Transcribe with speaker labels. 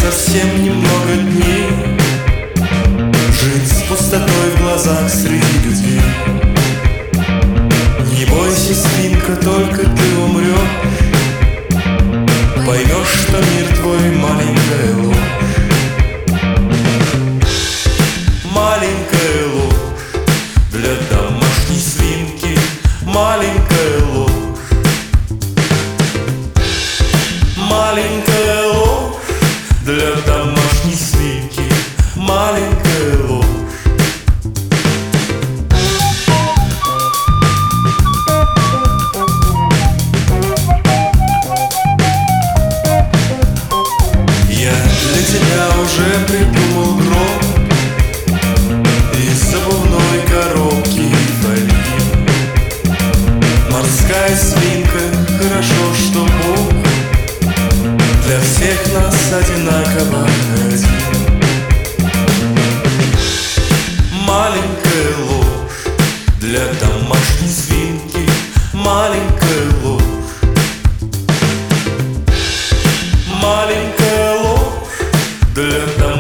Speaker 1: совсем немного дней жить с пустотой в глазах среди людей. Не бойся, свинка, только ты умрешь, поймешь, что мир твой маленькая ложь. Маленькая ложь для домашней свинки, маленькая ложь. Маленькая ложь для домашней свинки, маленькая ложь. Я для тебя уже придумал гроб из обувной коробки и фольги. Морская свинка, хорошо, что Бог для всех нас одинаково один. Маленькая ложь для домашней свинки, маленькая ложь. Маленькая ложь для домашней